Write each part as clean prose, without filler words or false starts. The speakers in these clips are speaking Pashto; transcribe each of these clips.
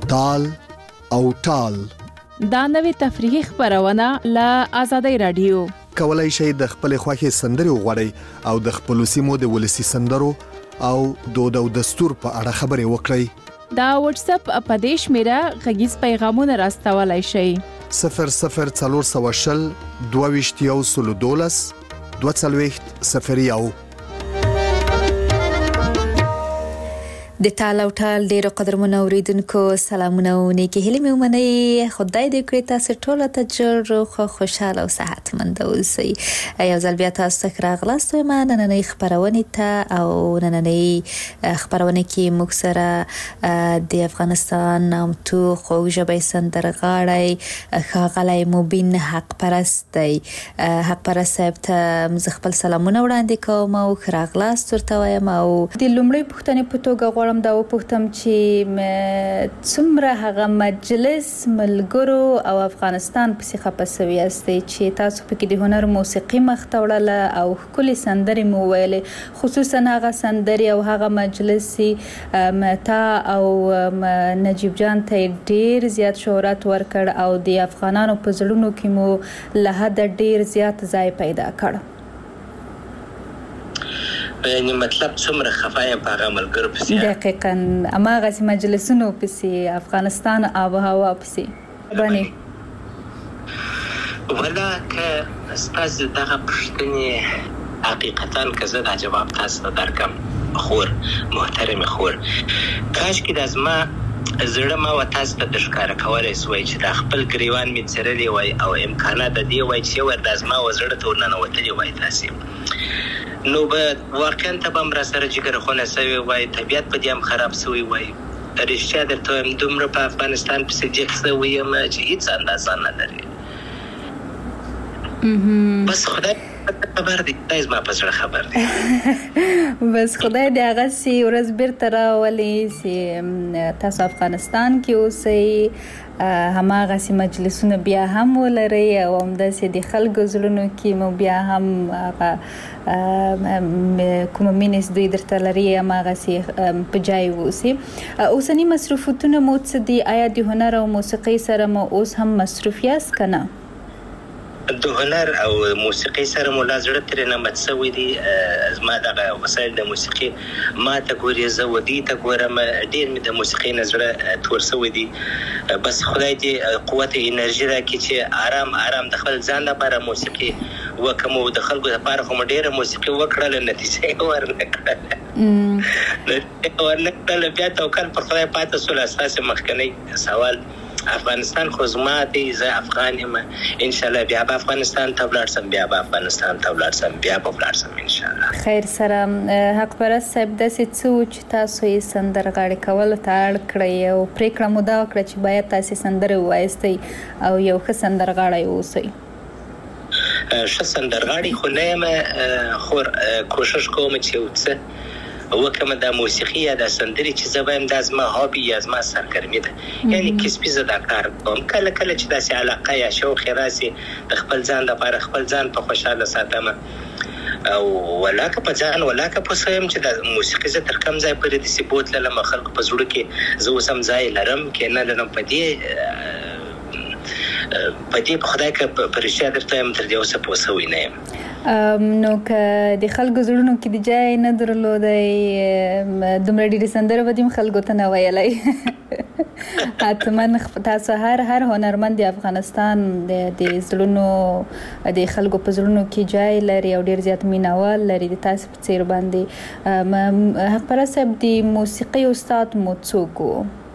دال او ټال. دا نوې تفریحي خبرونه له آزادۍ رادیو. کولای شئ د خپل خوښي سندري وغواړئ او د خپل سیمو د ولسی سندرو او دود او دستور په اړه خبرې وکړئ. دا واتس اپ په دې شمیره غږیز پیغامونه راستولای شئ. 00420 22 240 د ټال او ټال ډیرو قدرمنو اوریدونکو سلامونه او نیکی هیلې مې ومنئ. خدای دې کړی تاسو ټول ته جوړ خوشاله او صحتمند اوسئ. یو ځل بیا تاسو ته راغلاست ما نننۍ خبرونه ته او نننۍ خبرونه کې موږ سره د افغانستان نامتو خوږژبې سندرغاړی ښاغلی مبین حق پرست دی. حق پرست صاحب ته زه خپل سلامونه وړاندې کوم او راغلاست ورته وایم. او د لومړۍ پوښتنې په توګه دا وپوښتم چې څومره هغه مجلس ملګرو او افغانستان پسې خپه سوي یاستئ چې تاسو پکې د هنر موسیقي مخته وړله او ښکلې سندرې مو ویلې، خصوصا هغه سندرې او هغه مجلس تا او نجیب جان ته ډیر زیات شهرت ورکړ او د افغانانو په زړونو کې مو له حده ډیر زیات ځای پیدا کړ. یعنی مطلب څومره خفایم په هغه ملګرو پسې. دقیقاً هماغسې مجلسونو پسې، افغانستان آب و هوا پسې باندې. ولا که ستاسو دغه پوښتنې حقیقتاً که زه دا جواب تاسو ته درکړم خور محترم خور، کاشکې دا زما زړه ما و تاسو ته ښکاره کولی سوی چې دا خپل ګریوان مې څرلی وای او امکانات د دې وای چې ور دا زما و زړه ته ورننوتلي وای تاسې، نو به واقعا ته به هم را سره جګرخونه سوی وای، طبیعت په دې هم خراب سوی وای. رښتیا درته وایم دومره په افغانستان پسې جګ سوی یم چې هېڅ اندازه نه لري. بس خدای خبر دی، خدای زما په زړه خبر دی. بس خدای دې هغسې ورځ بیرته راولي چې تاسو افغانستان کې اوسئ، هماغسې مجلسونه بیا هم ولرئ او همداسې د خلکو زړونو کې مو بیا هم کومه مینې دوی درته لري هماغسې په ځای واوسي. اوسني مصروفیتونه مو څه دي؟ آیا د هنر او موسیقۍ سره مو اوس هم مصروف یاست که نه؟ د هنر او موسیقۍ سره مو لا زړه ترې نه مات سوی دی. زما دغه وسایل د موسیقي ما ته ګورې، زه ودې ته ګورم، ډېر مې د موسیقۍ نه زړه تور سوی دی. بس خدای دې قوت انرژي راکړي چې آرام آرام د خپل ځان لپاره موسیقي وکړم او د خلکو لپاره خو مو ډېره موسیقي وکړله، نتیجه یې ورنه کړله. بیا توکل پر خدای پاتې سول. ستاسې مخکنی سوال افغانستان خو زما دی، زه افغان یم، انشاءالله بیا به افغانستان ته ولاړ سم، بیا به افغانستان ته ولاړ سم، بیا به ولاړ سم انشاءالله. خیر سره حق پرست صاحب داسې څه و چې تاسو یې سندرغاړي کولو ته اړ کړئ او پرېکړه مو دا وکړه چې باید تاسې سندرې ووایستئ او یو ښه سندرغاړی واوسئ؟ ښه سندرغاړی خو نه یم خور، کوشش کوم چې یو څه وکړم د موسیقي یا د سندرې چې زه وایم دا زما هابي یا زما سرګرمي ده، یعنی کسبي زه دا کار کوم. کله کله چې داسې علاقه یا شوق یې راسي د خپل ځان لپاره خپل ځان په خوشحاله ساتم او ولاکه په ځان ولاکه په څه یم چې د موسیقي زه تر کم ځای پورې داسې بوتللم خلکو په زړه کې زه اوس هم ځای لرم کې نه لرم. په دې په خدای که په رښتیا درته یم تر دې اوسه پوه سوی نه یم. نو که د خلکو زړونو کې د ځای نه درلودی دومره ډېرې سندرې به دې هم خلکو ته نه ویلی. حتما تاسو هر هنرمند د افغانستان د زړونو د خلکو په زړونو کې ځای لري او ډېر زیات مینوال لري د تاسو په څېر باندې. حق پرست صاحب د موسیقۍ استاد مو څوک و؟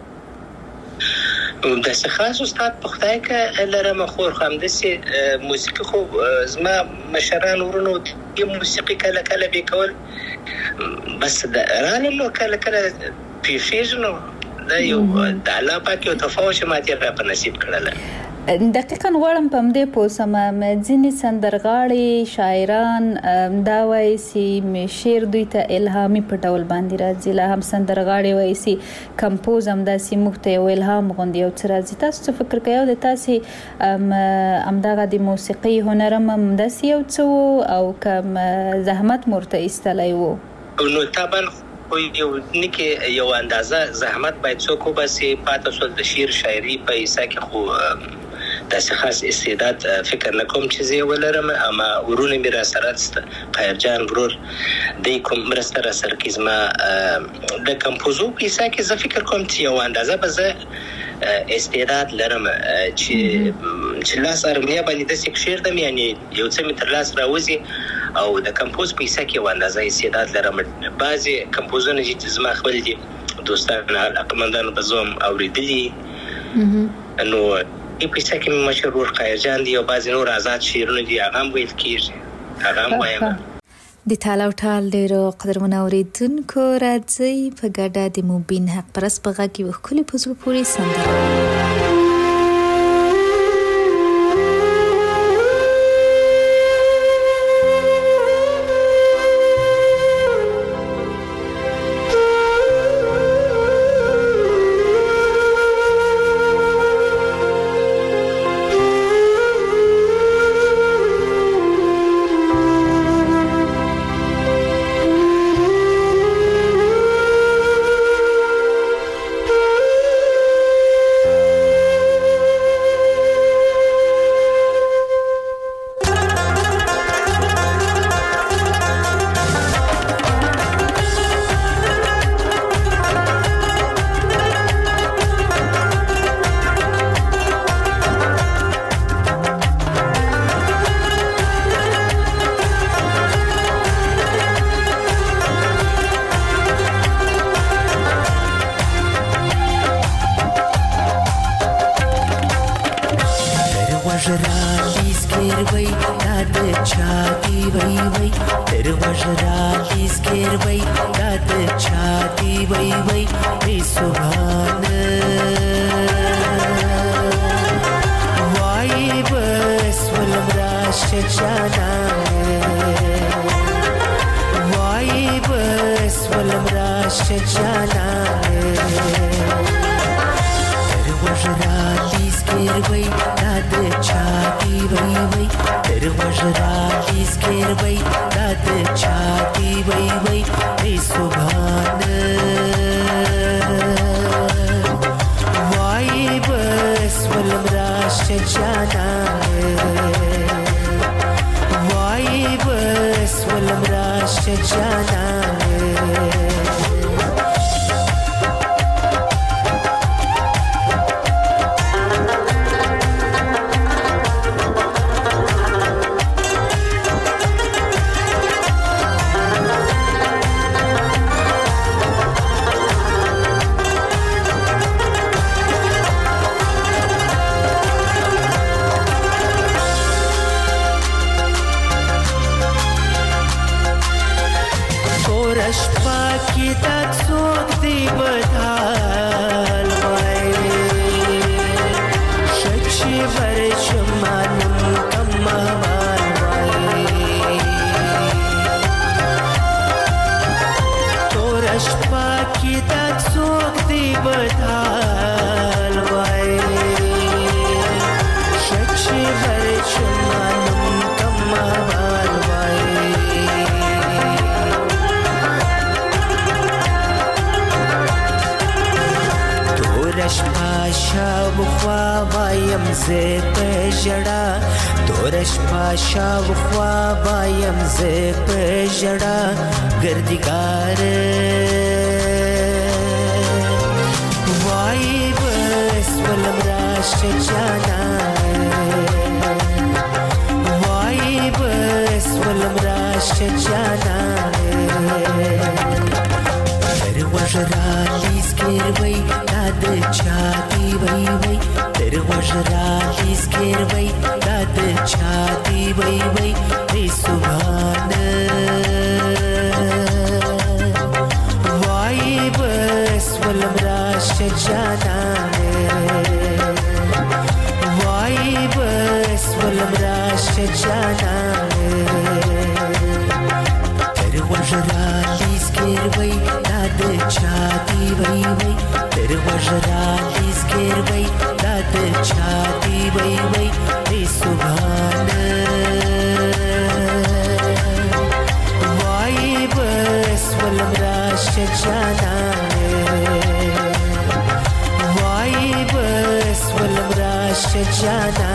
داسې خاص استاد په خدای که لرم خور، خو همداسې موسیقي خو زما مشران ورونو د موسیقي کله کله به کول، بس رالم نو کله کله پیښیږي، نو دا یو د الله پاک یو تفاوت چې ماته را په نصیب کړله. دقیقاً غواړم په همدې پوه شم، ځینې سندرغاړي شاعران دا وایي چې شعر دوی ته الهامي په ډول باندې راځي، لا هم سندرغاړي وایي چې کمپوز همداسې موږ ته یو الهام غوندې یو څه راځي. تاسو څه فکر کوئ د تاسې همدغه د موسیقۍ هنر هم همداسې یو څه و او که زحمت مو ورته ایستلی و؟ نو طبعا خو یو نکه یو اندازه زحمت باید څوک وباسي پاتې شول د شعر شاعري په حصہ کې خو داسې خاص استعداد فکر نه کوم چې زه ولرم اما ورونه مې را سره ست خیر جان ورور د کوم مرسته را سره کې زما د کمپوزو په حصہ کې زه فکر کوم چې یو اندازه به زه استعداد لرم چې لاس ارمیا باندې د شعر د یعنی یو څه مې تر لاس راوځي او د کمپوز په حصہ کې اندازه استعداد لرم. بعضی کمپوزونه چې زما خپل دي دوستان علاقمندان په زوم اوریدلي نو په حصہ کې مشهور خیر جان دی او بعضی نور آزاد شعرونه دي هغه هم ویل کیږي هغه هم وایم. د تالا او ټال ډیرو قدرمن اوریدونکو راځي په ګډه د مبین حق پرس په غږ کې وکړي په زړه پورې سندره جانا وای بس ولم راش جانا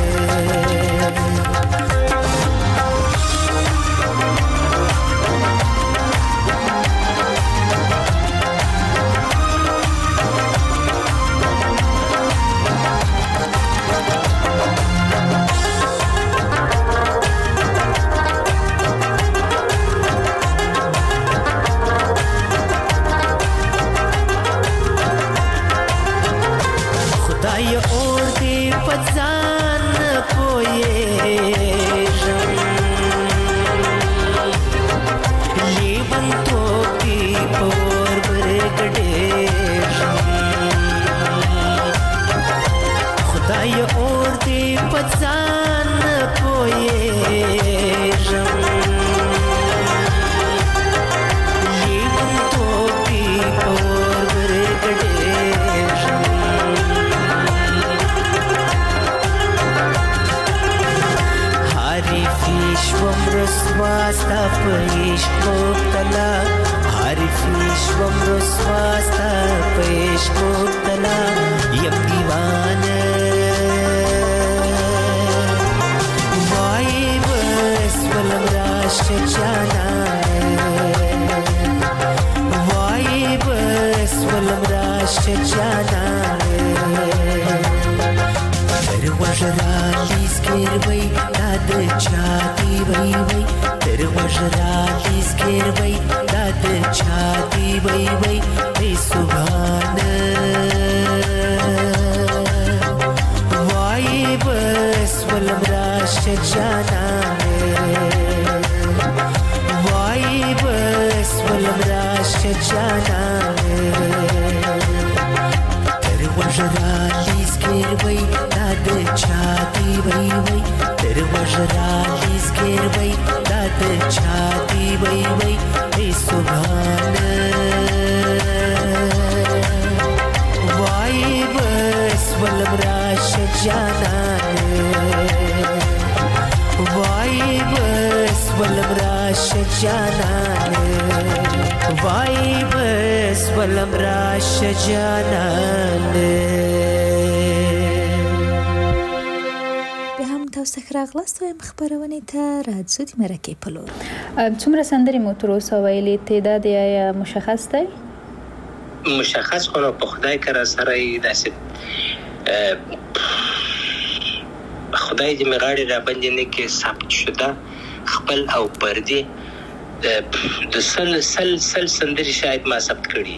خبرونه ته راځو د مرکې په لور. څومره سندرې مو تر اوسه ویلې تعداد یې مشخص دی؟ مشخص خو په خدای کرا سره داسې خدای دې مغاړي را باندې نه کې ثبت شده خپل او پردي د سل سندرې شاید ما ثبت کړي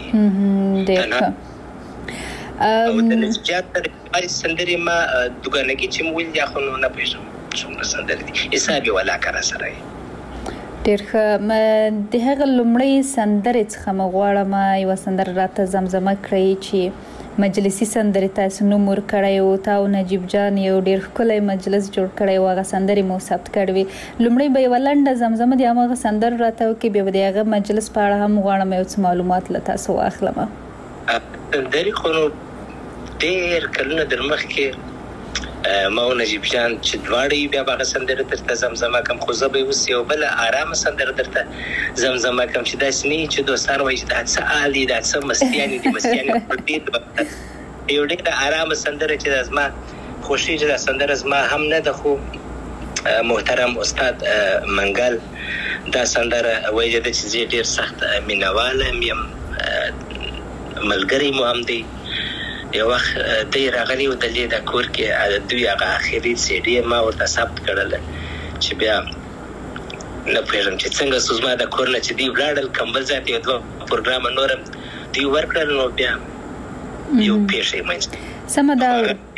او د نسجات تر سندرې ما دغانګي چې مول یا خو نه پېژم څومره سندرې دي حساب ولا کرا سره ډېر ښه. د هغه لومړی سندرې څخه مغواړم یو سندره راته زمزمه کړئ چې مجلسي سندرې تاسو نوم ورکړی او تاسو نجیب جان یو ډېر ښکلی مجلس جوړ کړی او هغه سندرې مو ثبت کړې وي. لومړی به یوه لنډه زمزمه د هماغه سندرو راته وکړي، بیا به د هغه مجلس په اړه هم غواړم یو څه معلومات له تاسو واخلم. سندرې خو ډېر کلونه در مخکې ما او نجیب جان چې دواړه بیا هغه سندره درته زمزمه کوم، خو زه به اوس یو بل آرامه سندره درته زمزمه کوم چې داسې نه چې دوستان وایي چې دا څه عالي دا څه مستیانې دي مستیانې یو ډېره آرامه سندره چې زما خوښي چې دا سندره زما هم نه ده، خو محترم استاد منګل دا سندره وایي چې زه ډېر سخت مینوال یم، ملګری مو هم دی. یو وخت دی راغلی و د کور کې دوی هغه اخري سیډي ما ورته ثبت کړل چې بیا نه پوهېږم چې څنګه زما د کور نه چې دوی ولاړل کمبل ځای ته یو دوه پروګرام نورم دوی ورکړل نو بیا یو پیښې منځته سمه ده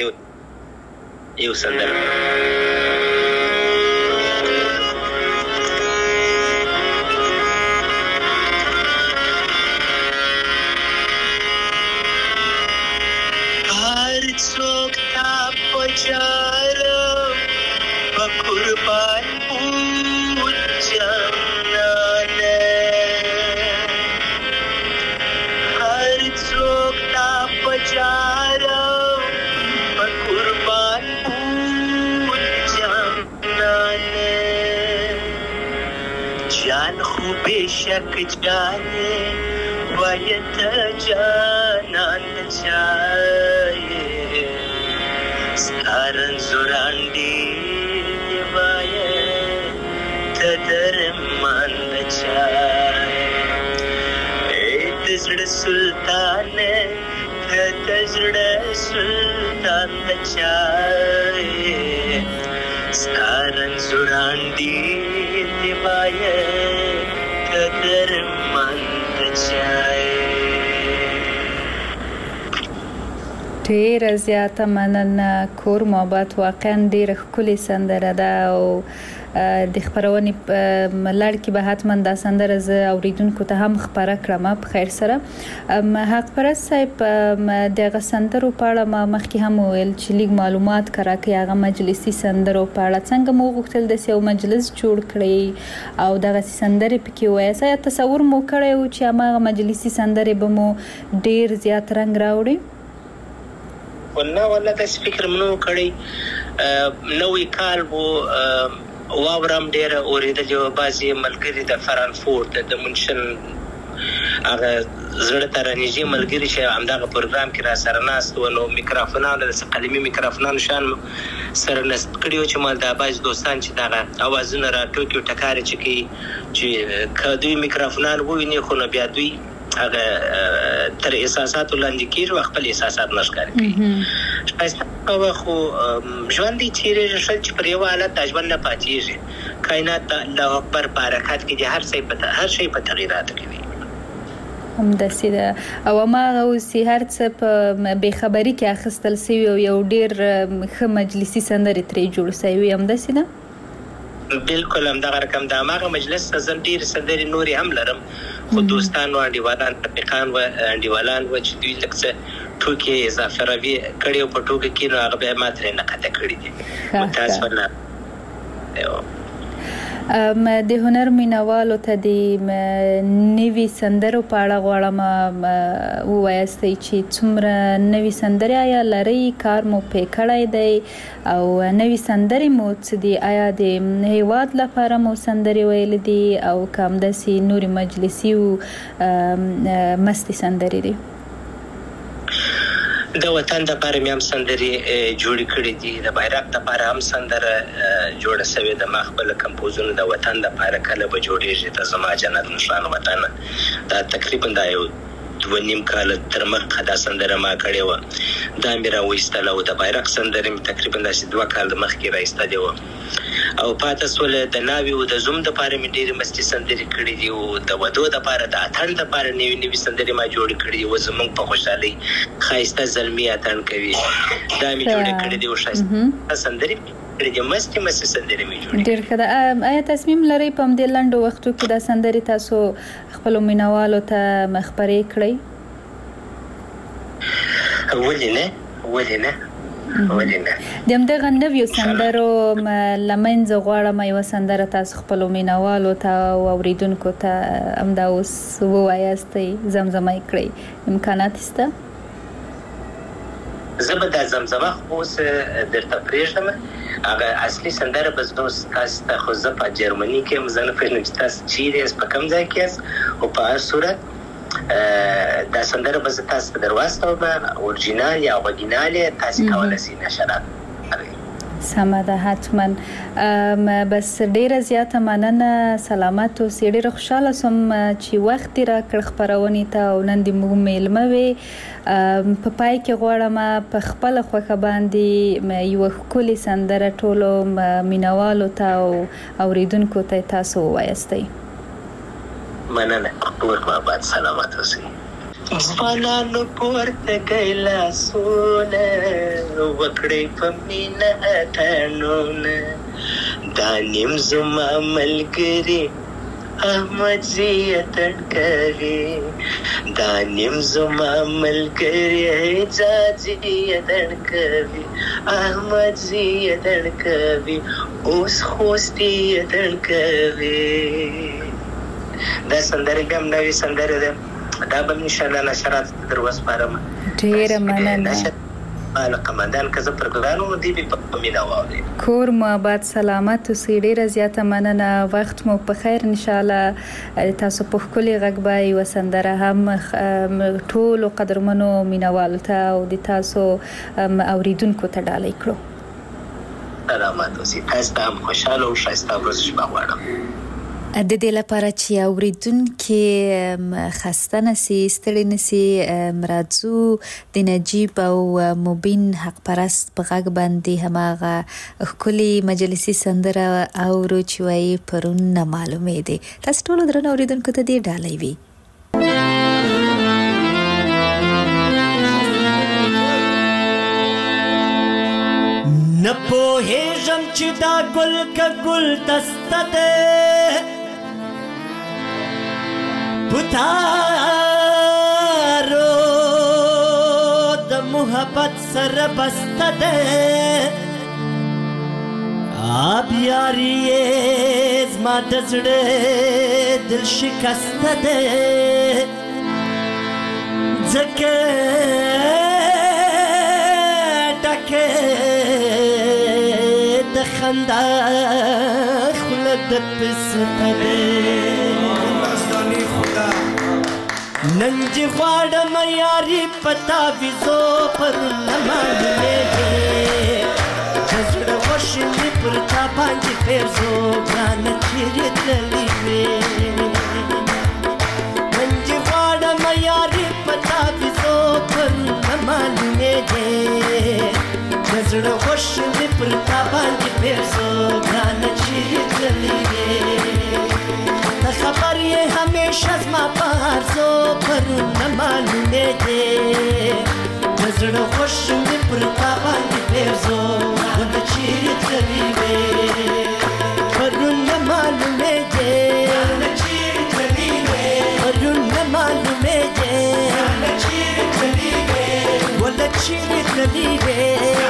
یو سندره څوک تا پچارم په قربان پوچم نانه هر څوک تا پچارم په قربان پوچم نانه جان خو بشک جانه وایت جانان چای ستارن زوراندی وایت درمان چای تزړه سلطان تزړه سلطان چای ستارن زوراندی وایت درمان چای. ډېره زیاته مننه. کور محبت واقعا ډېره ښکلې سندره ده او د خبرونې لړ کې به حتما دا سندره زه اوریدونکو ته هم خبره کړم په خیر سره. حق پرست صاحب دغه سندرو په اړه ما مخکې هم ویل چې لیک معلومات راکړي هغه مجلسي سندرو په اړه څنګه مو غوښتل د یو مجلس جوړ کړي او دغه سندرې پکې وایي تصور مو کړی و چې هغه مجلسي سندرې به مو ډېر زیات رنګ راوړي؟ والله داسې فکر مو نه کړی. نوې کال وو واورم ډېره اورېدلې وه. بعضې ملګري د فرانکفورت د منشن هغه زړه ته رانږدې ملګري چې همدغه پروګرام کې را سره ناست وو نو میکروفونانو داسې قلمي میکروفونانو شان سره نصب کړي وو چې ما دا بعضې دوستان چې دغه اوازونه راټوکي او ټکارې چې کوي چې که دوی میکروفونان وویني خو نو بیا دوی هغه تر احساساتو لاندې کېږي او خپل احساسات نه ښکاره کوي. ښایسته خو ژوند یې تېرېږي ښه چې پر یوه حالت دا ژوند نه پاتېږي. کائنات د الله اکبر په حرکت کې دي. هر شی په تغییراتو کې دي. همداسې ده او هماغه اوس هر څه په بېخبري کې اخیستل سوي او یو ډېر ښه مجلسي سندرې ترې جوړ سوي. همداسې ده بالکل همدغه رقم د هماغه مجلس ته زه ډېرې سندرې نورې هم لرم خو دوستان و انډیوالان رفیقان و انډیوالان و چې دوی لږ څه ټوکې اضافه روي کړي او په ټوکه کې نو هغه بیا ما ترې نقده کړي دي. متاسفانه د هنر مینوالو ته د نوي سندرو په اړه غواړم ووایاستئ چې څومره نوي سندرې آیا لرئ؟ کار مو پې کړی دی او نوي سندرې مو څه دي؟ آیا د هیواد لپاره مو سندرې ویلې دي او که همداسې نورې مجلسي او مستې سندرې دي؟ د وطن دپاره مې هم سندرې جوړې کړې دي. د بیرغ دپاره هم سندره جوړه سوې ده. ما خپله کمپوزونه د وطن دپاره کله به جوړېږي ته زما جنت نښان وطنه دا تقریبا دا یو 2.5 کاله تر مخه دا سندره ما کړې وه. دا مې راویستله او د بیرغ سندره مې تقریبا داسې 2 کاله مخکې راایستلې وه او پاته سوله د ناوې او د زوم دپاره مې ډېرې مستې سندرې کړې دي او د ودو دپاره د اتڼ دپاره نوي سندرې ما جوړې کړې دي. و زموږ په خوشحالۍ ښایسته زلمي اتڼ کوي دا مې جوړې کړې دي او ښایسته سندرې کړې دي. مستې سندرې مې جوړې. ډېر ښه ده. آیا تصمیم لرئ په همدې لنډو وختو کې دا سندرې تاسو خپلو مینوالو ته خپرې کړئ؟ ولې نه د همدغه نویو سندرو له منځه غواړم یوه سندره تاسو خپلو مینوالو ته او اوریدونکو ته همدا اوس ووایاستئ، زمزمه یې کړئ. امکانات شته؟ زه به دا زمزمه خو اوس درته پرېږدم. هغه اصلي سندره به زه اوس تاسو ته خو زه په جرمني کې یم. زه نه پوهېږم چې تاسو چیرې یاست، په کوم ځای کې یاست، خو په هر صورت دا سندره به زه تاسو ته در واستوم. اورجینال یا غوږینال یې تاسې کولی شئ نشرات کړئ. سمه ده، حتما. بس ډیره زیاته مننه، سلامت اوسئ. ډیره خوشحاله سوم چې وخت دې راکړ خپرونې ته او نن دې موږ میلمه وې. په پای کې غواړم په خپله خوښه باندې یوه ښکلې سندره ټولو مینوالو ته او اوریدونکو ته تاسو ووایاستئ. مننه. کور بابا سلامت اوسئ. ځوانانو پورته کړئ لاسونه، وکړئ په مینه اتڼونه. دا نیم زما ملګري احمد زی اتڼ کوي، دا نیم زما ملګري اعجاز زی اتڼ کوي، احمد زی اتڼ کوي، اوس خوستي اتڼ کوي. دا سندره بیا هم نوې سندره ده، دا به انشاءالله نشرات در وسپارم. ډیره مننه. علاقمندان که زه پروګرام مو دی په مینا واوري کور مو آباد سلامت اوسئ. ډیره زیاته مننه. وخت مو په خیر. ان شاء الله تاسو په ښکلي غږ به یوه سندره هم ټولو قدرمنو مینوالو ته او د تاسو اوریدونکو ته ډالۍ کړو. سلامت اوسئ. تاسو ته هم خوشحاله او ښایسته ورځ شپه غواړم. د دې لپاره چې اوریدونکي خسته نشي ستړي نشي راځو د نجیب او مبین حق پرست په غږ باندې هماغه ښکلي مجلسي سندره اورو چې وایي پرون نه معلومې دي. تاسو ټول درنو اوریدونکو ته دې ډالۍ وي. نه پوهېږم چې دا ګل که ګل دسته ده پتارو د محبت سره بسته ده آب یاری زما د زړه دل شکسته ده ځکه ډکه د خندا خوله د پسته ده نن چې غواړم یاري پتا ویزو پر نمانې د زړه غوښې مې پر تا باندې پیرزو ګرانه چیرې تللې وې نن چې غواړم یاري پتا ویزو پر نمانې د زړه غوښې مې پر تا باندې پیرزو ګرانه چیرې تللې وې خبر یې همیشه زما په ارزو پرون نه معلومې دی د زړه خوښ مې پر تا باندې پیرزو ونه چیرې تللې وې پرون نه معلومې دی پرون نه معلومې دی ونه چیرې تللې وې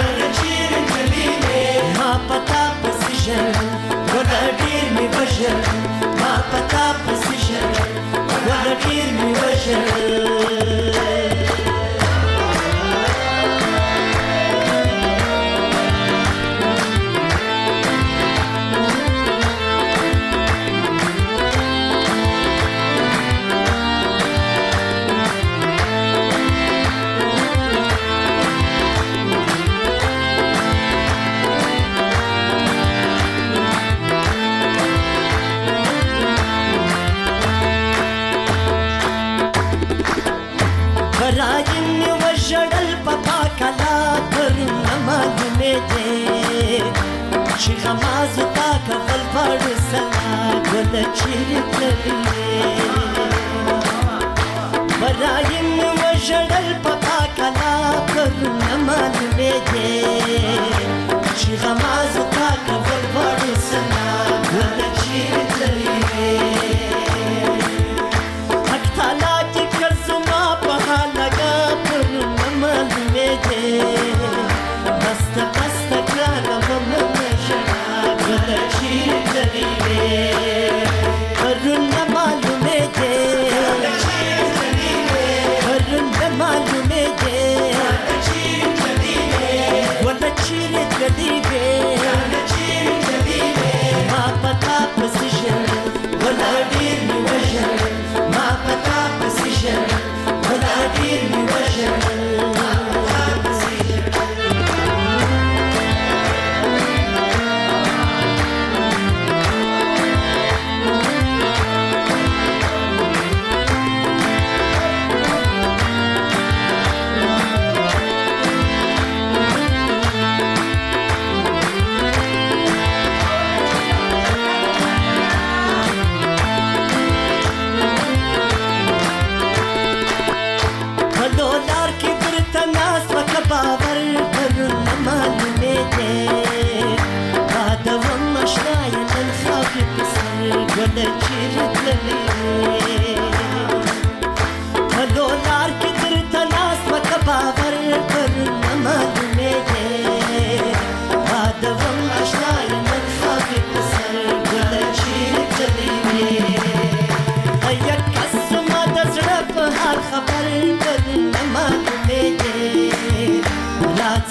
ما پتا پسې ژړل ونه ډېر مې وژړل ما پتا پسې ژړل ونه ډېر مې وژړل چې غمازو تا کفل پاړو سلا ګله چیرې تللې برایم وژړل په پاکلا پرون نه معلومې دی چې غمازو تا کفل پاړو سلا ګله چیرې تللې حق تعالی چې کړ زما په حال لګا پرون نه معلومې دی بسته بسته ګرانه پرون نه معلومې دی پرون نه معلومې دی ونه چیرې تللې وې ما پتا پسې ژړل ونه ډېر مې وژړل ما پتا پسې ژړل ونه ډېر مې وژړل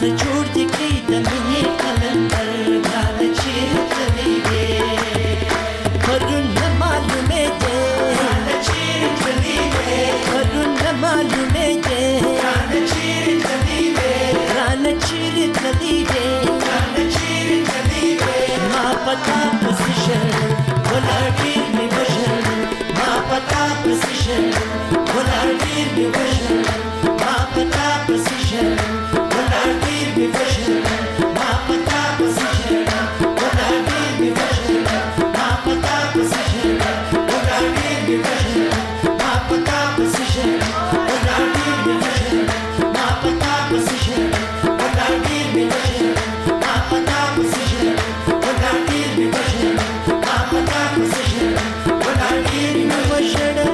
څه جوړ دي کړي د مینې قلندر ګرانه چیرې تللی وې پرون نه معلومېدې ګرانه چیرې تللی وې پرون نه معلومېدې ګرانه چیرې تللی وې ګرانه چیرې تللی وې ګرانه چیرې تللی وې ما پتا پسې ژړل ولاړ ډېر مې وژړل ما پتا پسې ژړل ولاړ ډېر مې وژړل ما پتا پسې ژړل ولاړ ډېر مې وژړل ما پتا پسې ژړل ولاړ ډېر مې وژړل ما پتا پسې ژړل ولاړ ډېر مې وژړل ما پتا پسې ژړل ولاړ ډېر مې وژړل ما پتا پسې ژړل ولاړ ډېر مې وژړل ما پتا پسې ژړل ولاړ ډېر مې وژړل ما پتا پسې ژړل ولاړ ډېر مې وژړل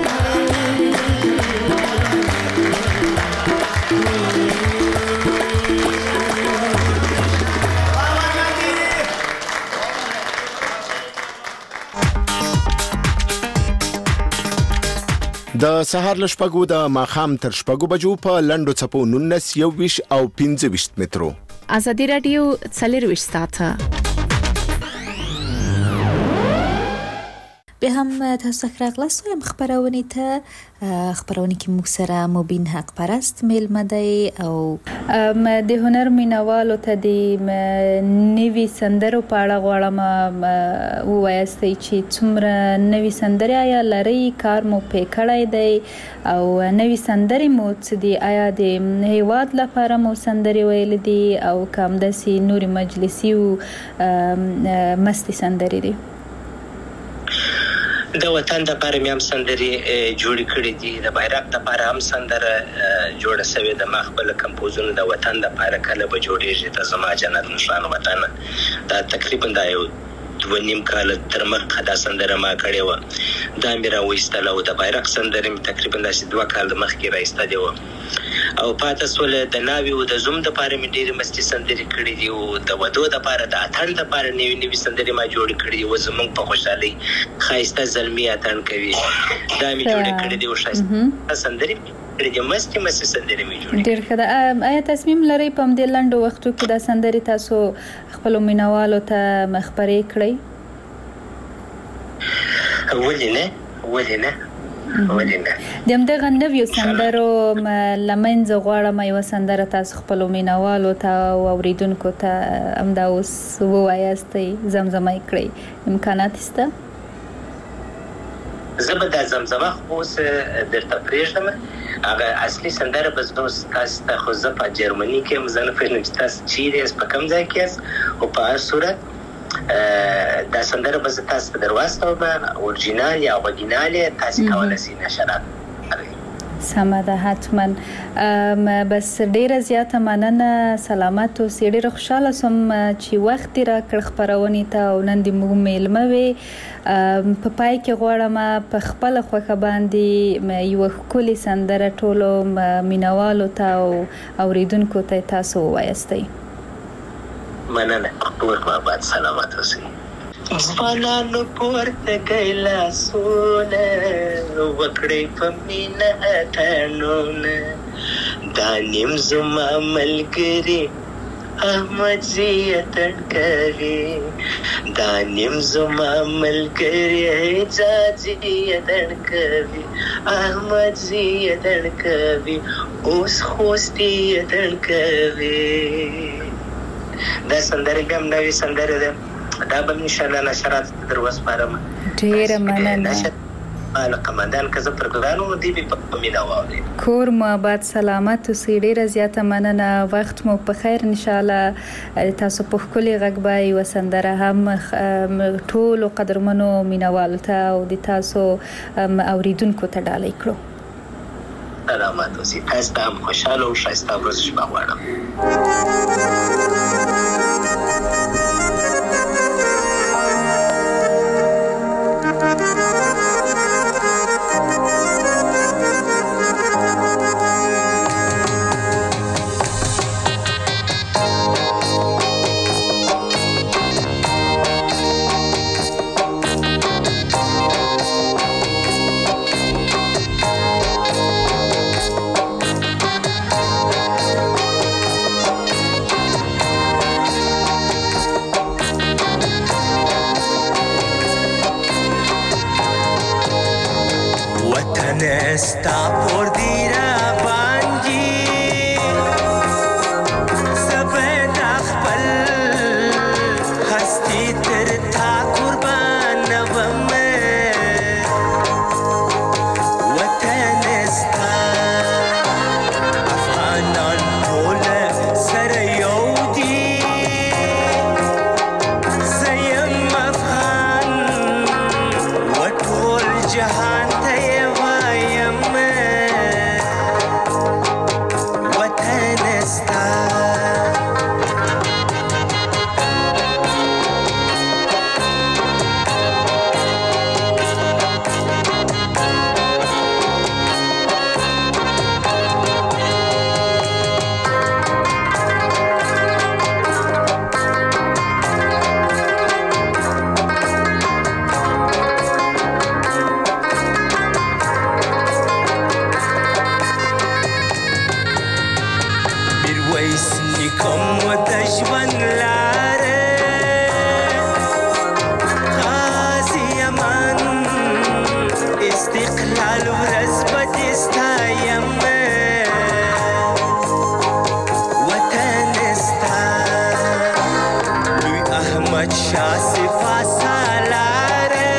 د سهار لشپګو د ماخام تر شپګو بجو په لندو چپو 19 21 او 25 مترو ازادي رادیو 24 ساعته به هم تاسو راغلاست وایم خبرونه ته خبرونه کې موږ سره مبین حق پرست میلمه دی او د هنر مینوالو ته د نوي سندرو په اړه غواړم ووایاستئ چې څومره نوي سندرې آیا لري کار مو پې کړی دی او نوي سندرې مو څه دي آیا د هیواد لپاره مو سندرې ویلې دي او که همداسې نورې مجلسي او مستې سندرې دي د وطن د لپاره مې هم سندرې جوړې کړې دي د بیرغ د لپاره هم سندره جوړه شوې ده ما خپل کمپوزونه د وطن د لپاره کله به جوړېږي ته زما جنت نشان وطن دا تقریبا دا یو 2.5 کال تر مخه دا سندره ما کړې وه دا مې راویستله او د بیرغ سندرې مې تقریبا داسې 2 کال مخکې راایستلې وه او پاته سوله د ناوې او د زوم دپاره مې ډېرې مستې سندرې کړې دي او د ودو دپاره د اتڼ دپاره نوي نوي سندرې ما جوړې کړې دي او زموږ په خوشحالۍ ښایسته زلمي اتڼ کوي دا مې جوړې کړې دي او ښایسته سندرې مستې سندرې مې جوړې ډېر ښه ده آیا تصمیم لرئ په همدې لنډو وختو کې دا سندرې تاسو خپلو مینوالو ته خپرې کړئ ولې نه د همدغه نویو سندرو له منځه غواړم یوه سندره تاسو خپلو مینوالو ته او اورېدونکو ته همدا اوس ووایاستئ زمزمه یې کړئ امکانات شته زه به دا زمزمه خو اوس درته پرېږدم هغه اصلي سندره به زه اوس تاسو ته خو زه په جرمني کې یم زه نه پوهېږم چې تاسو چیرې یاست په کوم ځای کې یاست خو په هر صورت دا سندره به زه تاسو ته در واستوم اورجینال یا اورجینال یې تاسو کولی شئ نشرات سمه ده حتما بس ډیره زیاته مننه سلامت اوسئ ډیره خوشحاله سوم چې وخت دې راکړ خپرونې ته او نن دې موږ میلمه وې په پای کې غواړم په خپله خوښه باندې یوه ښکلې سندره ټولو مینوالو ته او اورېدونکو ته تاسو ووایاستئ مننه قربان سلامت اوسئ ځوانانو پورته کړئ لاسونه وکړئ په مینه اتڼونه دا نیم زما ملګري احمد زی اتڼ کوي دا نیم زما ملګري اعجاز زی اتڼ کوي احمد زی اتڼ کوي اوس خوستي اتڼ کوي دا سندره هم نوې سندره ده دا به ان شاء الله نشرات در وسپارم ډیره مننه قمندان که زه پروګرام دی په مینا واوري کور مو آباد سلامت اوسئ ډیره زیاته مننه وخت مو په خیر ان شاء الله تاسو په ښکلي غږ به یوه سندره هم ټولو قدرمنو مینوالو ته او د تاسو اوریدونکو ته ډالۍ کړو سلامت اوسئ تاسو ته هم خوشحاله او ښایسته ورځ شپه غواړم حسنی کوم د ژوند لاره غازی امان استقلال ورځ به دې ستایم وطن ستا لوی احمد شاه صفا سالاره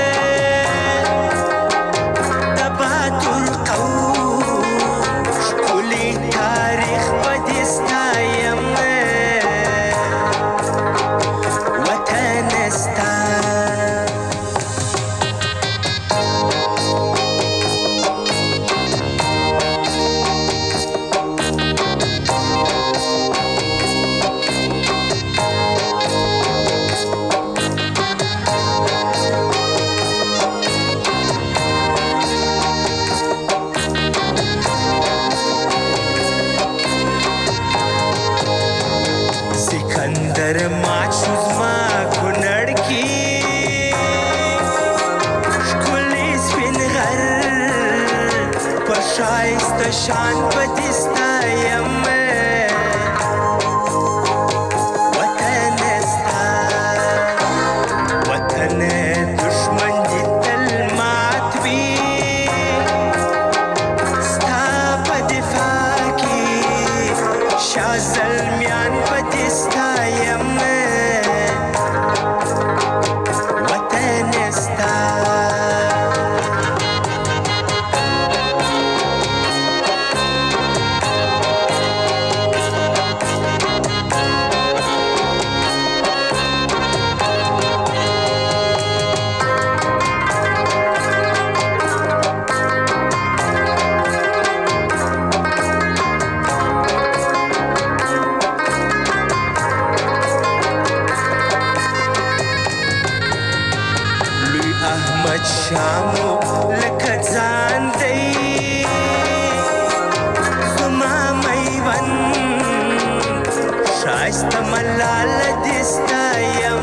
د بهادر قوم ښکلی تاریخ به دې ستایم وطن ستا سکندر مات شو زما کونړ کې ښکلی سپین غر په ښایسته شان به دې ستایم وطن ستا وطن دښمن دې تل مات وي ستا په دفاع کې شاه زلمیان په دې ستایم وطن ستا لوی احمد شامو لکه ځان دی زما میوند ښایسته ملاله دې ستایم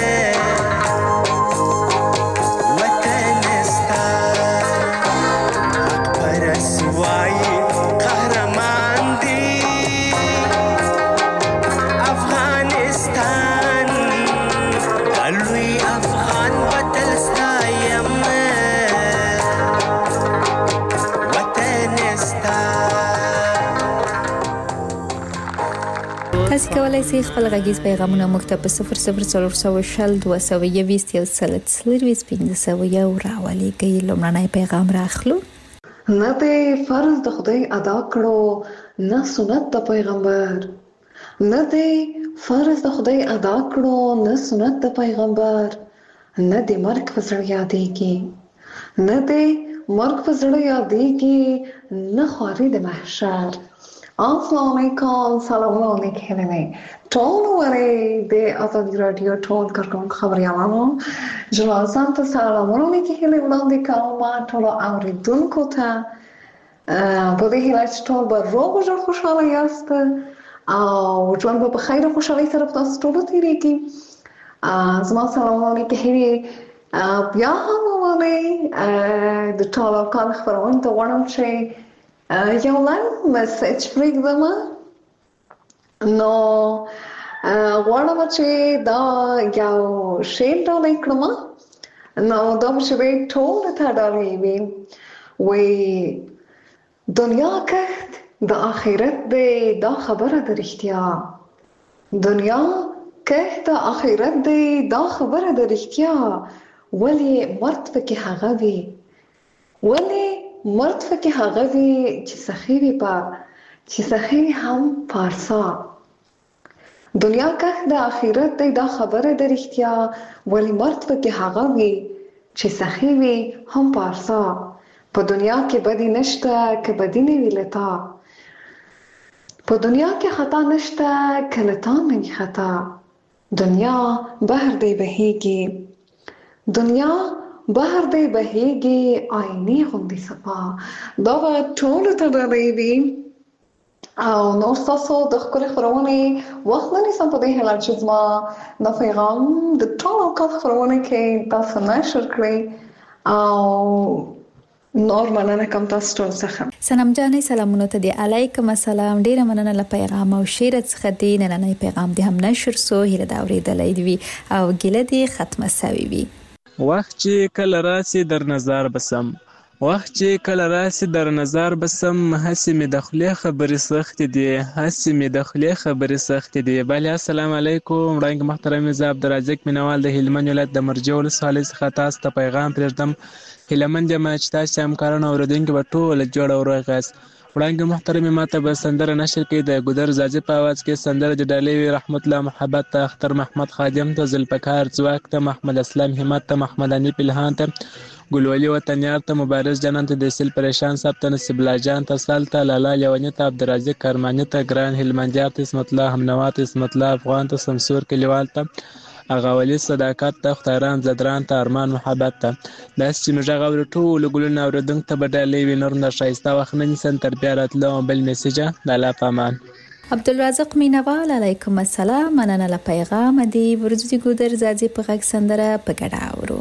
وطن ستا حق پرست وایي قهرمان دی افغانستان لوی افغان وطن ستایم وطن ستا تاسو کولای شئ خپل غږیز پیغامونه موږ ته په 0040202215 راولېږئ. لومړنی پیغام راخلو. نه دې فرض د خدای ادا کړو نه سنت د پیغمبر نه دې فرض د خدای ادا کړو نه سنت د پیغمبر نه دې مرګ په زړه یادېږي نه دې مرګ په زړه یادېږي نه خواري د محشر. السلام علیکم سلامونه علیکم هلنه ټول وری د ازادي رادیو ټول کارکونکو خبريالانو جوړاسان ته سلامونه علیکم هلنه وړاندې کوم ټول اوریدونکو ته په دې هیله چې ټول به روغ او خوشاله یاست او ژوند به په خیر او خوشحالۍ سره په تاسو ټولو تېرېږي. زما سلامونه علیکم هلنه بیا هم ولې د ټول کار خبرونه ته غواړم چې یو لنډ میسج پرېږدم نو غواړم چې دا یو شعر ډالۍ کړم نو دا به چې ټولو ته ډالۍ وي وایي دنیا کښت د آخرت دی دا خبره د رښتیا دنیا کښت د آخرت دی دا خبره د رښتیا ولې مرد پکې هغه وي ولې مرد فکر هغه وی چې سخی وی په چې سخی هم پارسا دنیا که د آخرت دی دا خبره د رښتیا ولی مرد فکر هغه وی چې سخی وی هم پارسا په دنیا کې بدی نشته که بدی نه وی لتا په دنیا کې خطا نشته که لتا نه وی خطا دنیا بهر دی بهیږي دنیا بهر دی بهیږي آینه غوندې صفا دا به ټولو ته ډالۍ وي او نور ستاسو د ښکلې خپرونې وخت نه نیسم په دې هیله چې زما دا پیغام د ټولو اوقات خپرونه کې تاسو نشر کړئ او نور مننه کوم تاسو ټول څخه. سلام جانې سلامونه ته دی علیکم السلام. ډیره مننه له پیغام او شعر څخه دی. نننۍ پیغام دی هم نشر سو هله دا اورېدلې دی او ګله دی ختمه سوي وي. وخت چې کله راسي در نظر بسم، وخت چې کله راسي در نظر بسم، هسې مې د خولې خبرې سختې دي، هسې مې د خولې خبرې سختې دي. بله السلام علیکم. وړاندې محترم زه عبدالرزاق مینوال د هلمند ولایت د مرجع ولسوالۍ څخه تاسو ته پیغام پرېږدم. هیلمند یم چې تاسو همکاران او اورېدونکي به ټول جوړ او روغ یاست. وړاندې محترم ماته به سندره نشر کړي د ګودر زاځي په اواز کې. سندره د ډالۍ وي رحمت الله محبت ته، اختر محمد خادم ته، ذوالفقار ځواک ته، محمد اسلام همت ته، محمد انیف الهان ته، ګلولي وطنیار ته، مبارز جانان ته، د سیل پریشان صاحب ته، نصیب الله جان ته، سال ته، لالا لیونی ته، عبدالرزاق کرمانی ته، ګران هلمندیار ته، اسمت الله همنوا ته، اسمت الله افغان ته، سمسور کلیوال ته، اغاولی صداقت ته، خطاران زدران ته، ارمان محبت ته. داسې چې موږ غږ اورو ټولو ګلونو اورېدونکو ته به ډالۍ وي. نور نه ښایسته وخت نه نیسم تر بیا راتلو بل میسیجه. د الله په امان. عبدالرزاق مینوال علیکم السلام. مننه له پیغام دی. ورځي ګودر زاځي په غږ سندره په ګډه اورو.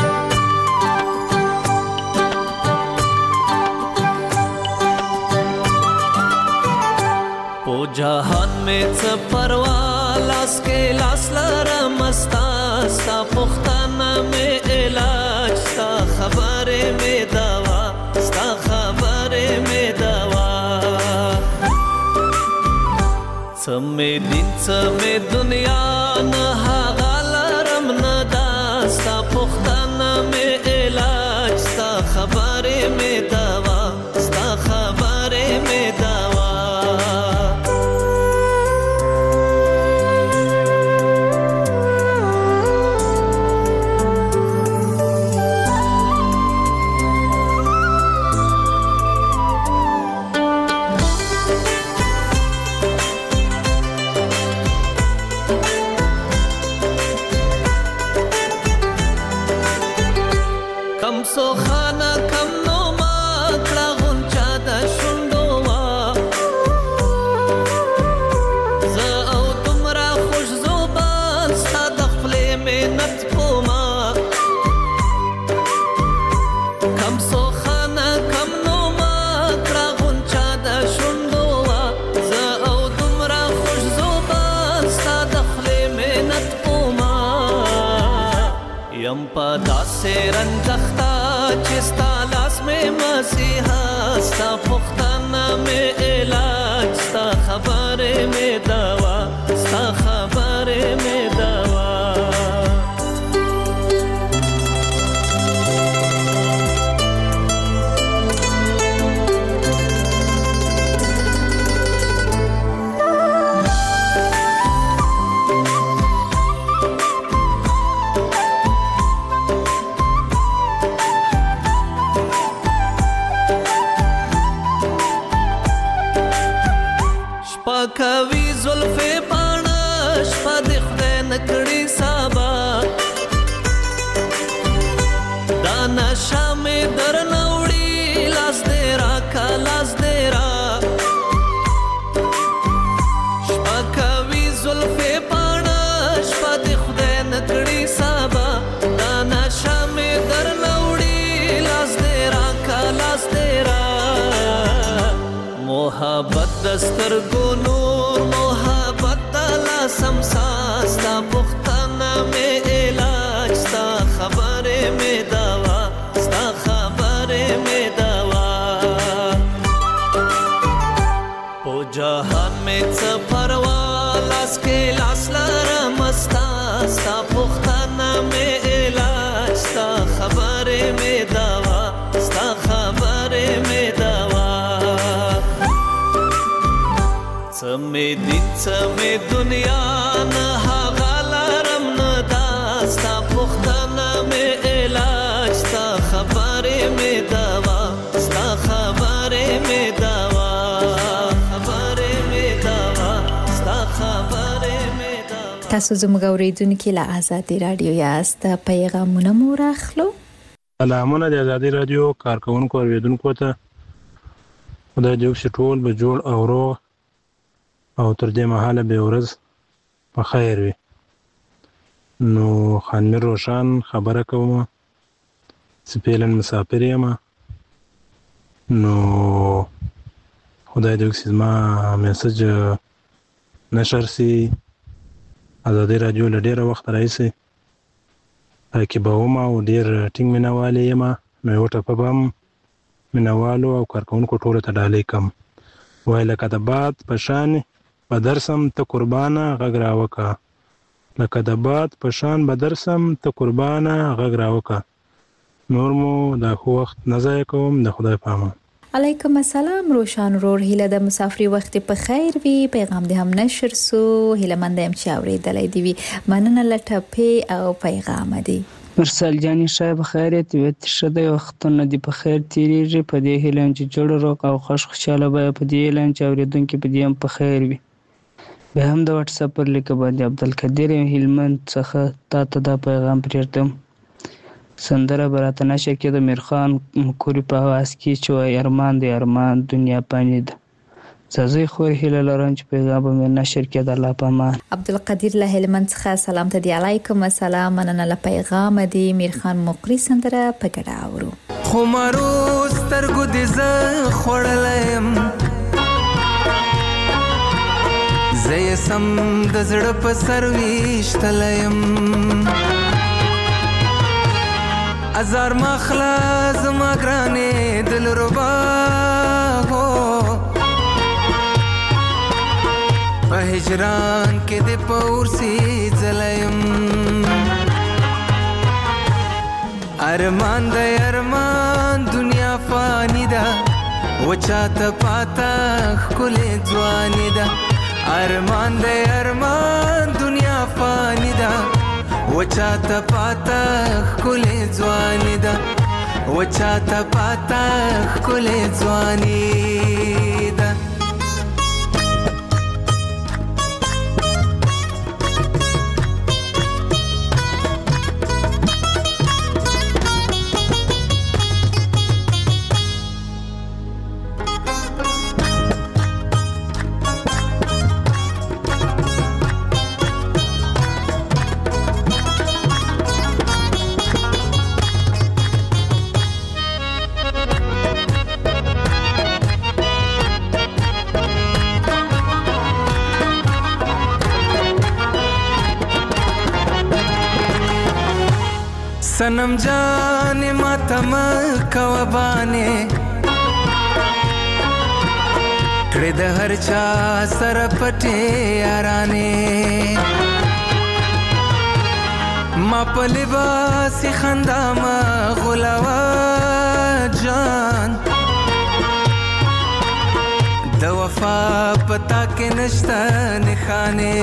پو جهان میں څه پروا لاس کې لاس لرم ستا، ستا پختانه مې علاج، ستا خبرې مې دوا، ستا خبرې مې دوا. څه مې دین څه مې دنیا نه هغه لرم نه دا، ستا پختانه مې علاج، ستا خبرې مې دوا، ستا خبرې مې دوا. کوي زلفې پاڼه شپه د خدای نکړي سبا دا نشه مې در نوړي لاس دې راکا لاس دې را شپه کوي زلفې پاڼه شپه د خدای نکړي سبا دا نشه مې در نوړي لاس دې راکا لاس دې را محبت دستر ګونو سمساستا پختانا میں علاج ستا خبریں میں دوا ستا خبریں میں دوا پو جہان میں څه پروا لاس کے لاس لرم ستا ستا پختانا میں علاج ستا خبریں میں دوا ستا خبریں میں دوا څه مې دین څه مې دنیا نه هغه لرم نه دا ستا پختانه مې علاج ستا خبرې مې دوا ستا خبرې مې دوا خبرې مې دوا ستا خبرې مې دوا. تاسو زموږ اورېدونکي له آزادي رادیو یاست. پیغامونه مو راخلو. سلامونه د آزادي رادیو کارکونکو او اوریدونکو ته خدای دې وکړي ټول به جوړ او روغ او تر دې مهاله به ورځ په خیر وي. نو خانمیر روشان خبره کوم چې فعلا مسافر یم نو خدای دې وکړي زما میسج نشر سي ازادي راډیو له ډېره وخته راهیسې پکې به وم او ډېر ټینګ مینهوال یم. نو یو ټپه به هم مینهوالو او کارکوونکو ټولو ته ډالۍ کړم. وایي لکه د باد په شان به درسم ته قربانه غږ راوکړه، لکه د باد په شان به درسم ته قربانه غږ راوکړه. نور مو دا خو وخت نه ضایع کوم. د خدای په امان. علیکم السلام روشان رور. هیله د مسافري وخت په خیر وي. پیغام دې هم نشر سو. هیله مند یم چې اورېدلی دی وي. مننه له ټپې او پیغام دی. مرسل جانې شای بخیر ته وت شده وختونه دی په خیر تیریږي. په دې هیله چې جوړ روغ او خوشاله به په دې هیله چې اوریدونکو په دې هم په خیر وي. به هم د واتس اپ پر لیک باندې عبدالقدیر هلمند څخه تاسو دا پیغام پرېږدم. سندره براته نشه کې د میرخان مکوري په आवाज کې چې وای ارمان دی ارمان دنیا پانی ده. زازي خور هیله لرم چې پیغام مې نشر کې د الله په امان. عبدالقدیر له هلمند څخه سلام ته دی. علیکم السلام. مننه له پیغام دی. میرخان مقری سندره په ګډه اورو. خمارو سترګو دې ز خړلم زې سم د زړه په سر ویشتلم ازار مخلا زما ګرانې دل ربا هو په هجران کې دې پورسي ځلم ارمان د ارمان دنیا فانی ده وچاته پاتا خلې ځواني ده ارمان د ارمان دنیا فانی ده وچاته پاتا خلې ځواني ده وچاته پاتا خلې ځواني ده सनम जाने मातम कवबाने कड़े द हर चा सर पटे याराने मा पलिबासी खंदा मा गुलावा जान द वफा पता के नश्ता निखाने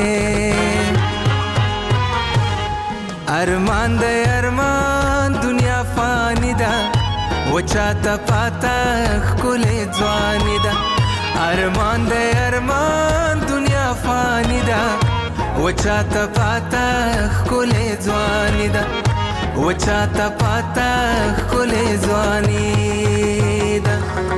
ارمان د ارمان دنیا فانی ده وچاته پاتا خلې ځواني ده ارمان د ارمان دنیا فانی ده وچاته پاتا خلې ځواني ده وچاته پاتا خلې ځواني ده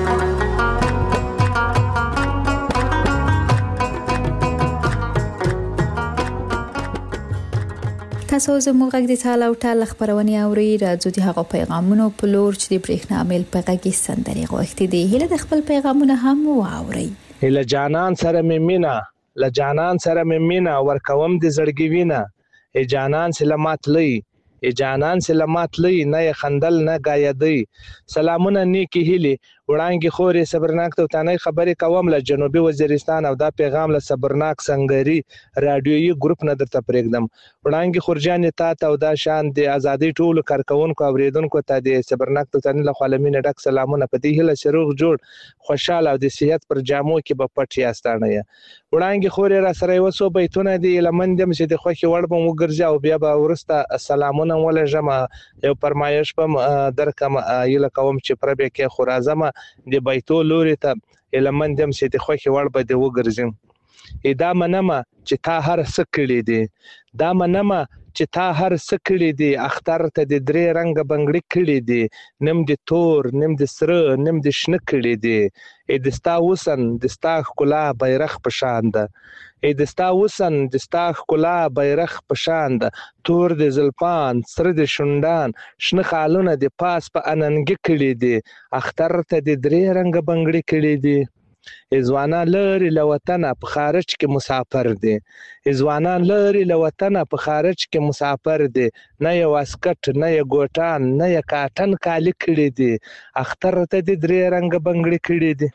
تاسو زموږ غږ د تعالی او تعالی خبرونه اوري. راځو د هغه پیغامونو په لور چې د برېښنا میل په غږ کې سندري غوښتي دي. هله د خپل پیغامونه هم واوري. هله جانان سره مې مینا ل جانان سره مې مینا ورکوم د زړګي وینا ای جانان سلامات لئی ای جانان سلامات لئی نه خندل نه گایدی سلامونه نیکی هلی وړانګي خوري صبرناک ته تانه خبرې کوم له جنوبي وزیرستان او دا پیغام له صبرناک سنگري رادیويي ګروپ نه درته پرېږدم. وړانګي خورجان ته او دا شان د ازادي ټولو کارکونکو اوریدونکو ته د صبرناک ته تانه له خالمین ډک سلامونه په دې هله شروع جوړ خوشاله او د صحت پر جامو کې په پټ یاستانه وړانګي خوري را سره وسو بیتونه دی لمندم چې د خوخي وړ په وګرځي او بیا به ورسته سلامونه ولا جمع یو فرمایش په درکم یله کوم چې پربه کې خورازمه د بیتو لوري ته لمندم چې د خوخي وړ به د وګرځم دا منمه چې تا هر څه کړی دی دا منمه چې تا هر څه کړي دي اختر ته د درې رنګه بنګړي کړي دي نیم د تور نیم د سره نیم د شنه کړي دي د ستا وسن د ستا ښکلا بیرغ په شان ده د ستا وسن د ستا ښکلا بیرغ په شان ده تور د زلفان سره د شونډان شنه خالونه د پاس په اننګي کړي دي اختر ته د درې رنګه بنګړي کړي دي ځوانان لري له وطنه په خارج کې مسافر دي ځوانان لري له وطنه په خارج کې مسافر دي نه یې واسکټ نه یې ګوټان نه یې کاټن کالي کړي دي اختر ته د درې رنګه بنګړي کړي دي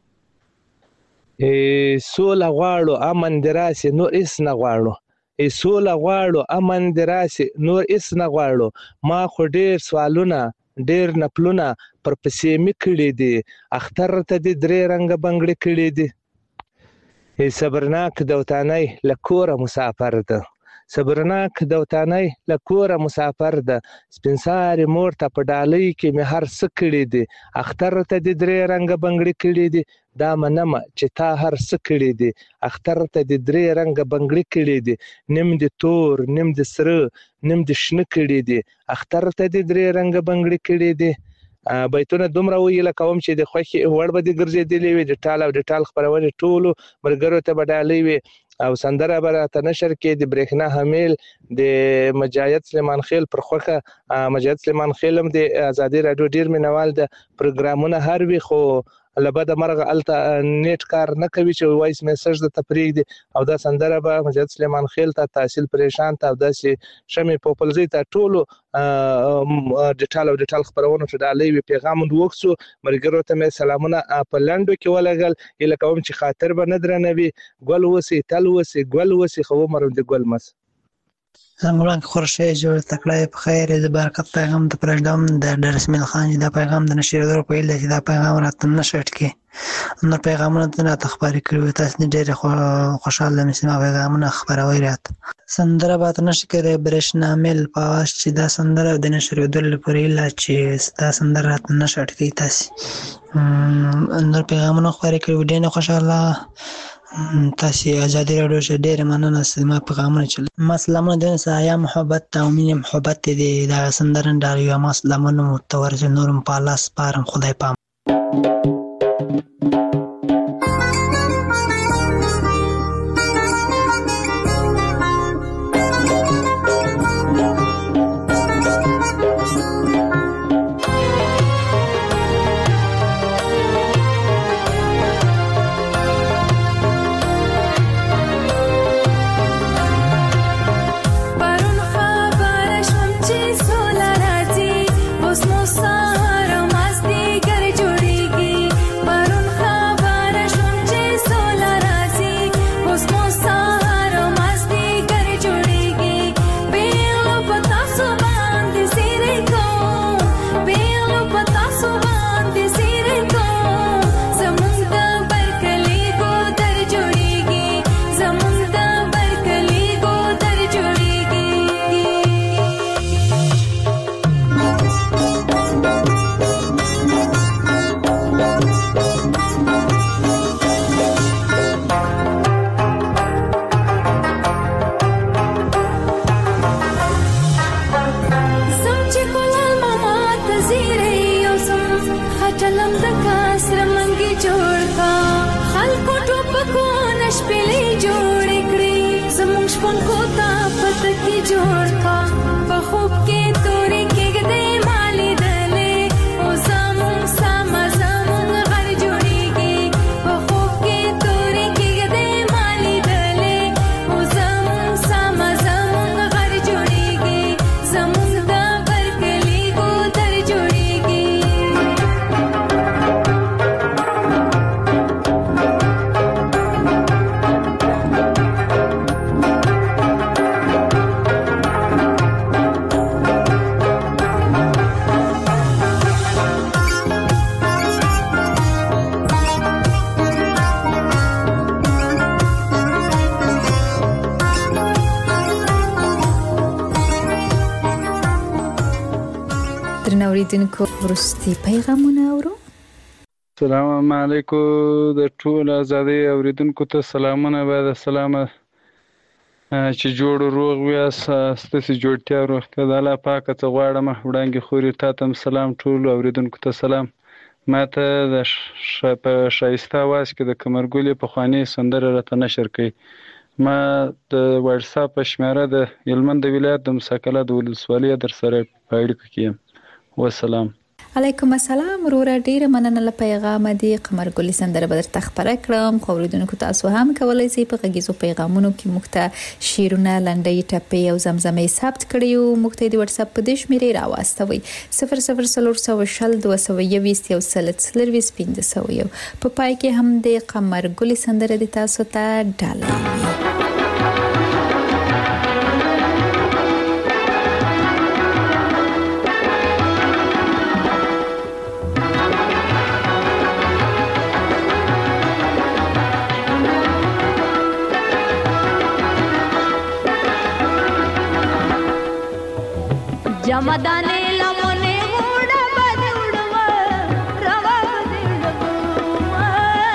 سوله غواړو امن دې راسي نور هېڅ نه غواړو سوله غواړو امن دې راسي نور هېڅ نه غواړو ما خو ډېر سوالونه ډېر نپلونه پر پسې مې کړي دي اختر ته د درې رنګه بنګړي کړي دي صبرناک دوتانی له کوره مسافر ده صبرناک دوتانی له کوره مسافر ده سپین سارې مور ته په ډالۍ کې مې هر څه کړي دي اختر ته د درې رنګه بنګړي کړي دي دا منمه چې تا هر څه کړي دي اختر ته د درې رنګه بنګړي کړي دي نیم د تور نیم د سره نیم د شنه کړي دي اختر ته د درې رنګه بنګړي کړي دي بیتونه دومره ویله کوم چې د خوښې وړ به دې ګرځېدلې وي د ټال او د ټال خپرونې ټولو ملګرو ته به ډالۍ وي او سندره به راته نشر کې د برېښنا حمیل د مجاهد سلیمان خېل پر خوښه مجاهد سلیمان خېل هم د ازادي راډیو ډېر مینوال د پروګرامونه هر وي خو له بده مرغه هلته نیټ کار نه کوي چې وایس میسج درته پرېږدي او دا سندره به مجاهد سلیمان خېل ته تحصیل پریشان ته او داسې شمې پوپلزۍ ته ټولو ډیټال او ډیټال خپرونو ته ډالۍ وي پیغام وکړو ملګرو ته مې سلامونه په لنډو کې ولګل هیله کوم چې خاطر به نه درنوي ګل وسي تل وسي ګل وسي خو عمر د ګل مس زنګولان خورشه جوړ تکړه په خیر د برکت پیغام د پرېږدم د رسمي خان دا پیغام د نشریدو په اله چې دا پیغام راته نشټ کې نو پیغامونه د نه تخباري کړو تاسو ډېر خوشاله مې سم پیغامونه خبروي راته سندره به نشي کېدای برېښنا مل پاس چې دا سندره د نشریدو لپاره اله چې دا سندره راته نشټ کې تاسو نو پیغامونه خبري کړو ډېر خوشاله تاسو ازادي راډیو چې ډېر مننه سم پیغامونه چل ما سلامونه د سایا محبت او مینه محبت دې دا سندرن ډاریو ما سلامونه متورز نورم پالاس پارم خدای پام اوریدونکو ورستي پیغامونه اورو السلام علیکم د ټول ازادي اوریدونکو ته سلامونه بعد السلام چې جوړ روغ ویاست ستاسو جوړتیا او روغتیا د الله پاک څخه غواړم. وړاندې خوري تاسو ته سلام، ټول اوریدونکو ته سلام. ماته د په شایسته आवाज کې د کمرګلې په خواني سندره راته نشر کړي. ما د واتس اپ شمیره د هلمند ولایت د مساکله د ولسوالۍ در سره په اړیکه کې یم. والسلام. علیکم السلام. وروره ډیره مننه له پیغام دی. قمرګلې سندره به درته خبره کړم. خو اوریدونکو تاسو هم کولای شئ په غږیزو پیغامونو کې موږ ته شعرونه، لنډۍ، ټپې او زمزمې ثبت کړئ او موږ ته د واتس اپ په دې شمیرې راواستوئ 004022211500 په پای کې هم د قمرګلې سندره د تاسو ته ډالۍ. जमदाने लमने मुड़ा बदुड़वा रवा बदुड़वा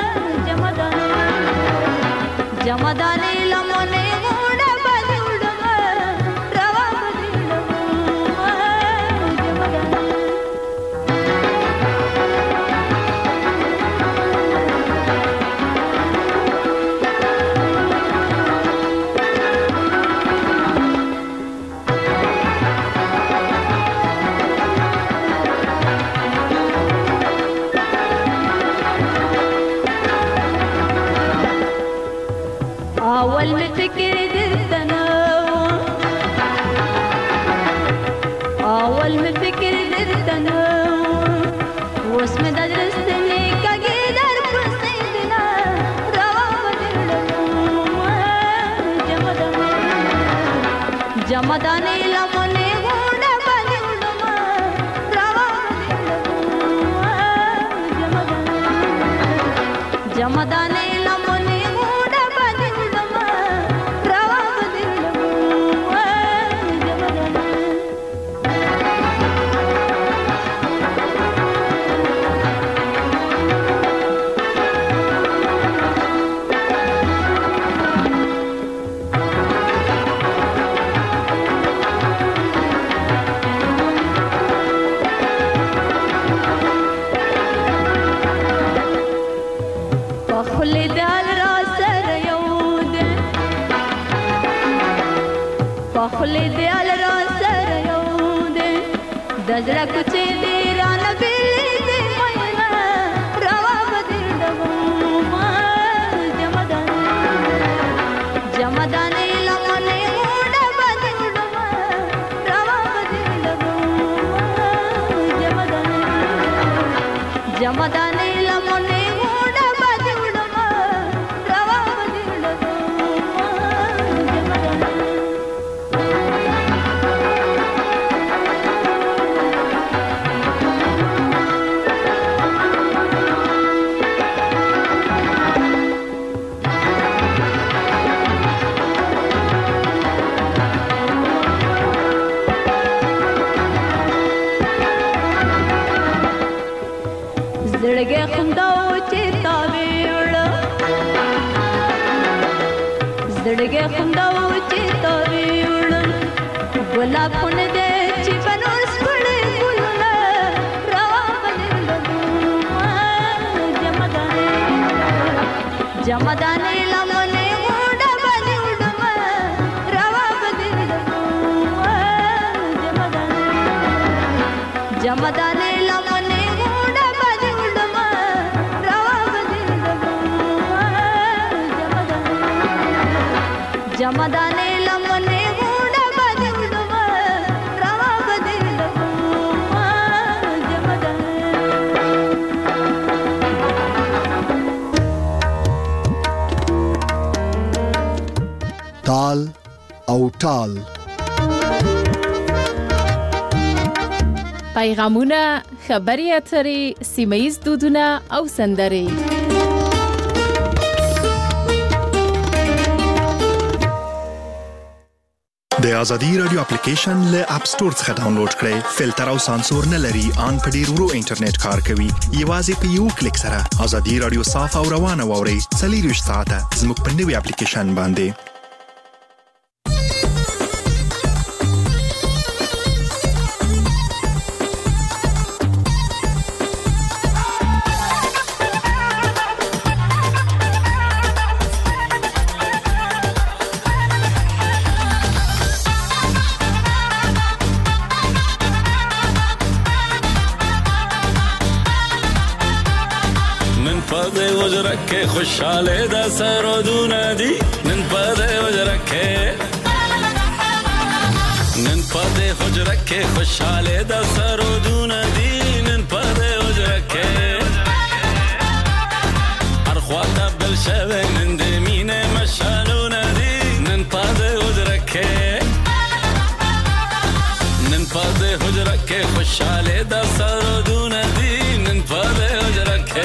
जमदाने लमने मुड़ा बदुड़वा रवा बदुड़वा अव्वल में फिक्र दिलतना अव्वल में फिक्र दिलतना उसमें दरसने का गिदर पसंदना रवा बदलवा जमदाने लमने मुड़ा बदलवा रवा बदलवा जमदाने लमने पखले दयाल रासर यौदे दजरा कुछ देरान बिली दे मैना रवा बदलवा जमदाने लमने मुड़ा बदलवा रवा बदलवा जमदाने लमने मुड़ा बदलवा रवा زړګي خنداو چې تاویړ زړګي خنداو چې تاویړ ګلاب پون دې چې بنوس پړې ګلونه روا بلندو جمدانې لمنې وډه بلندو روا بلندو جمدانې لمنې जमदाने लमने मुड़ा बदलवा रवा बदलवा ताल او ټال پیغامونه، خبري اترې، سیمه‌یز دودونه او سندرې. د ازادي رادیو اپلیکیشن له اپ ستور څخه ډاونلوډ کړئ. فلټر او سانسور نه لري، ان په ډیر ورو انټرنیټ کار کوي. یوازې په یو کلیک سره ازادي رادیو صاف او روانه واورئ. 24 ساعته زموږ په نوې اپلیکیشن باندې. کې خوشاله د سرودونه دي نن په دې حجره کې نن په دې حجره کې خوشاله د سرودونه دي نن په دې حجره کې هر خواته بل شوی نن د مینې مشالونه دي نن په دې حجره کې نن په دې حجره کې خوشاله د سرودونه دي نن په دې حجره کې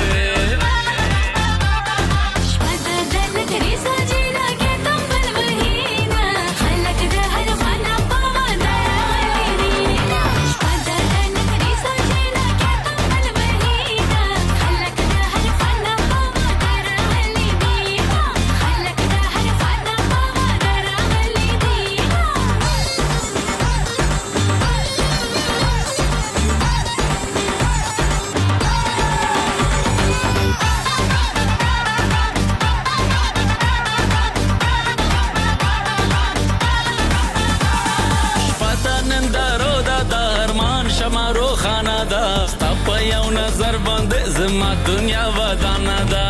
زما دنیا ودانه ده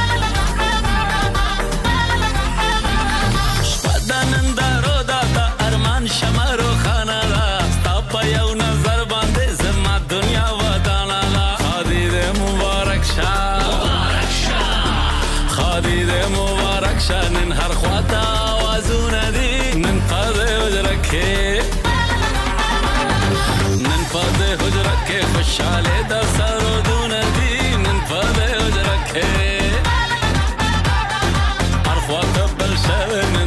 شپه د نندارو ده د ارمان شمه روښانه ده ستا په یو نظر باندې زما دنیا ودانه ده خادي دې مبارک شه خادي دې مبارک شه نن هر خواته آوازونه دي نن په دې حجره کې نن په دې حجره کې خوشحالي د سرودونه دي هر خواته بل شوی